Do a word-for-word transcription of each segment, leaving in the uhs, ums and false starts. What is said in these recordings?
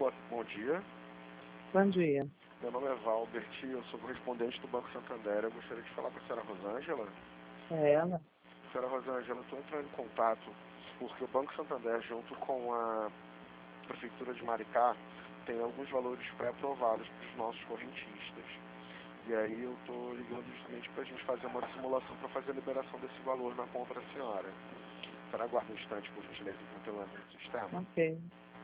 boa, bom dia. Bom dia. Meu nome é Valbert, eu sou correspondente do Banco Santander. Eu gostaria de falar com a senhora Rosângela. É ela? Senhora Rosângela, eu estou entrando em contato porque o Banco Santander, junto com a Prefeitura de Maricá, tem alguns valores pré-aprovados para os nossos correntistas. E aí eu estou ligando justamente para a gente fazer uma simulação para fazer a liberação desse valor na conta da senhora. A senhora aguarda um instante, por gentileza, enquanto eu entro no sistema. Ok.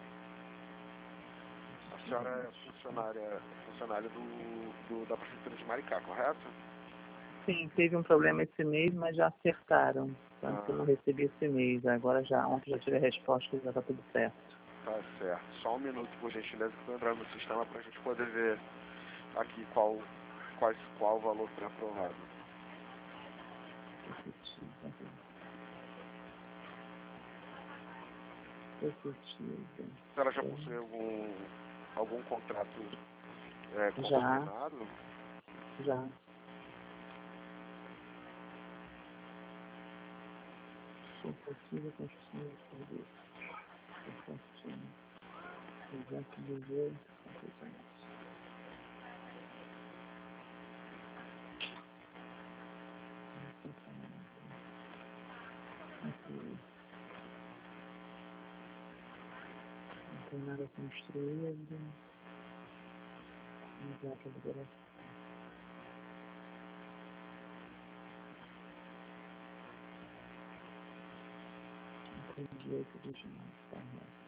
A senhora é funcionária, funcionária do, do, da Prefeitura de Maricá, correto? Sim, teve um problema esse mês, mas já acertaram. Tanto Ah. que eu não recebi esse mês. Agora já, ontem já tive a resposta que já está tudo certo. Tá certo. Só um minuto, por gentileza, que eu vou entrar no sistema para a gente poder ver aqui qual, qual, qual o valor pré-aprovado. Efetiva. A senhora já possui algum, algum contrato é, Já. consignado? Já. Efetiva construção de serviço. Efetiva. Exemplo de jeito. Não tem nada construído. Exato liberação. Não tem direito de chamar.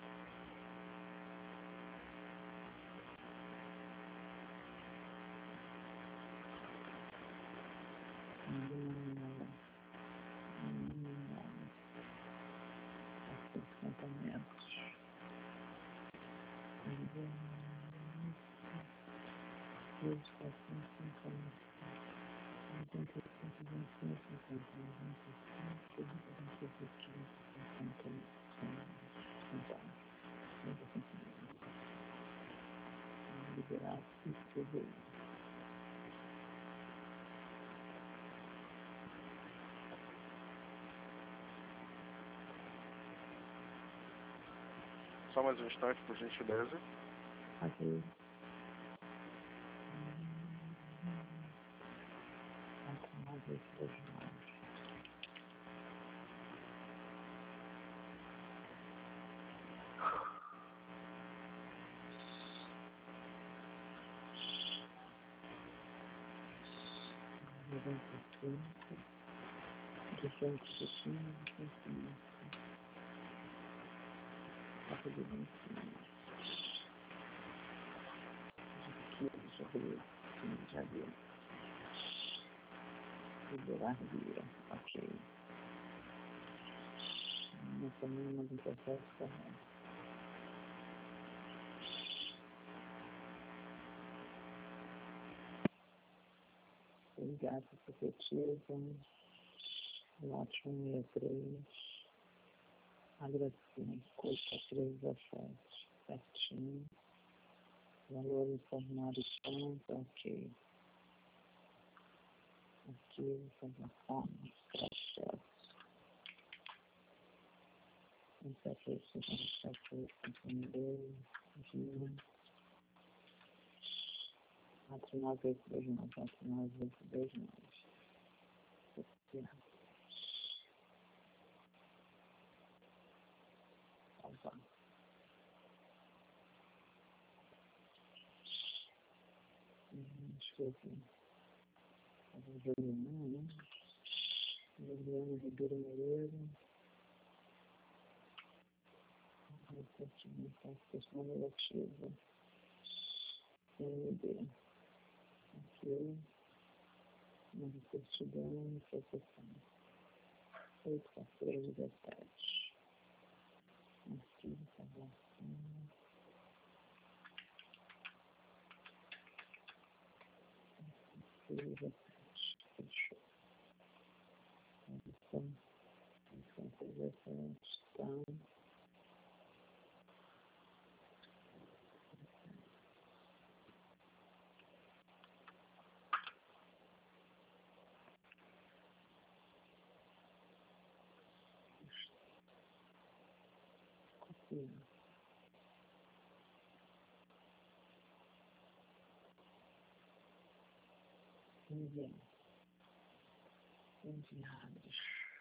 Liberar e tudo. Só mais um instante, por gentileza. Ok. Liberar via. Ok. Não também não tem processo correto. Gato efetiva. Lote um e três. Agradeço. Coisa três dezessete. Certinho. Valor informado pronto. Ok. Arquivo, informação, processo. sete oito cinco sete oito cinco dois, quatro nove oito dois nove, quatro nove oito dois nove. Salvar. Escrevi. Juliana, né? Juliana Ribeiro Moreira. Questão negativa. M D. Aqui. Uma certidão, proteção. oito quatro três dezessete. Arquivo, salvação. dezessete. Fechou. Edição. Edição dezessete. Tá. Enviar. Enviados.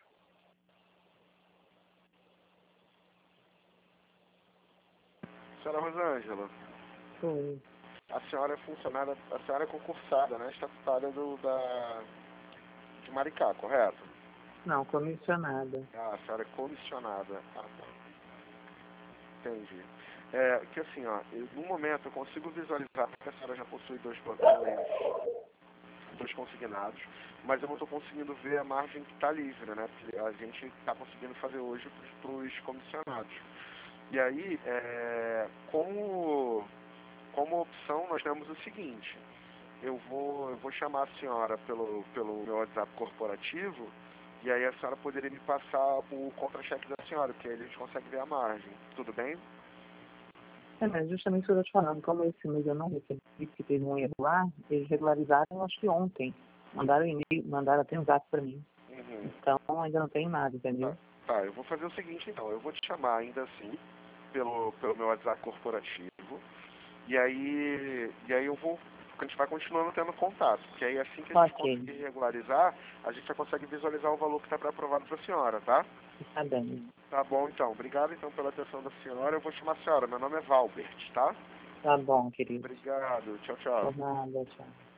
Senhora Rosângela, Foi. a senhora é funcionária, a senhora é concursada, né, estatutária do, da, de Maricá, correto? Não, comissionada. Ah, a senhora é comissionada. Ah, tá. Entendi. É, que assim, ó, eu, no momento eu consigo visualizar que a senhora já possui dois plantões, dois consignados, mas eu não estou conseguindo ver a margem que está livre, né? Porque a gente está conseguindo fazer hoje para os comissionados. E aí, é, como, como opção, nós temos o seguinte: eu vou, eu vou chamar a senhora pelo, pelo meu WhatsApp corporativo, e aí a senhora poderia me passar o contra-cheque da senhora, porque aí a gente consegue ver a margem. Tudo bem? É, mas justamente o que eu estou te falando, como esse mês eu não recebi, que teve um erro lá, eles regularizaram, acho que ontem. Mandaram e-mail, mandaram até um zap para mim. Uhum. Então, ainda não tem nada, entendeu? Tá, tá, eu vou fazer o seguinte então, eu vou te chamar ainda assim, pelo, pelo meu WhatsApp corporativo, e aí, e aí eu vou, a gente vai continuando tendo contato, porque aí assim que a gente Ok, conseguir regularizar, a gente já consegue visualizar o valor que está aprovado para a senhora, tá? tá bem. Tá bom então, obrigado então pela atenção da senhora, eu vou chamar a senhora, meu nome é Valbert, tá? Tá bom, querido. Obrigado, tchau, tchau. Por nada, tchau.